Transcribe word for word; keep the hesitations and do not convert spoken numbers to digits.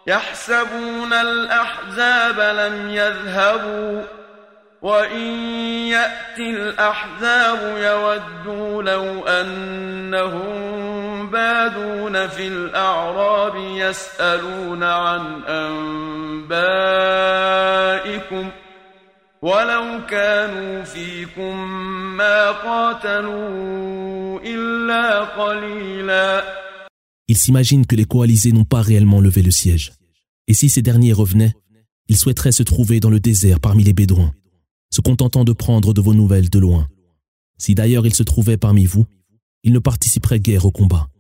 يحسبون الأحزاب لم يذهبوا وإن يأتي الأحزاب يودوا لو أنهم بادون في الأعراب يسألون عن أنبائكم ولو كانوا فيكم ما قاتلوا إلا قليلا. Ils s'imaginent que les coalisés n'ont pas réellement levé le siège. Et si ces derniers revenaient, ils souhaiteraient se trouver dans le désert parmi les Bédouins, se contentant de prendre de vos nouvelles de loin. Si d'ailleurs ils se trouvaient parmi vous, ils ne participeraient guère au combat.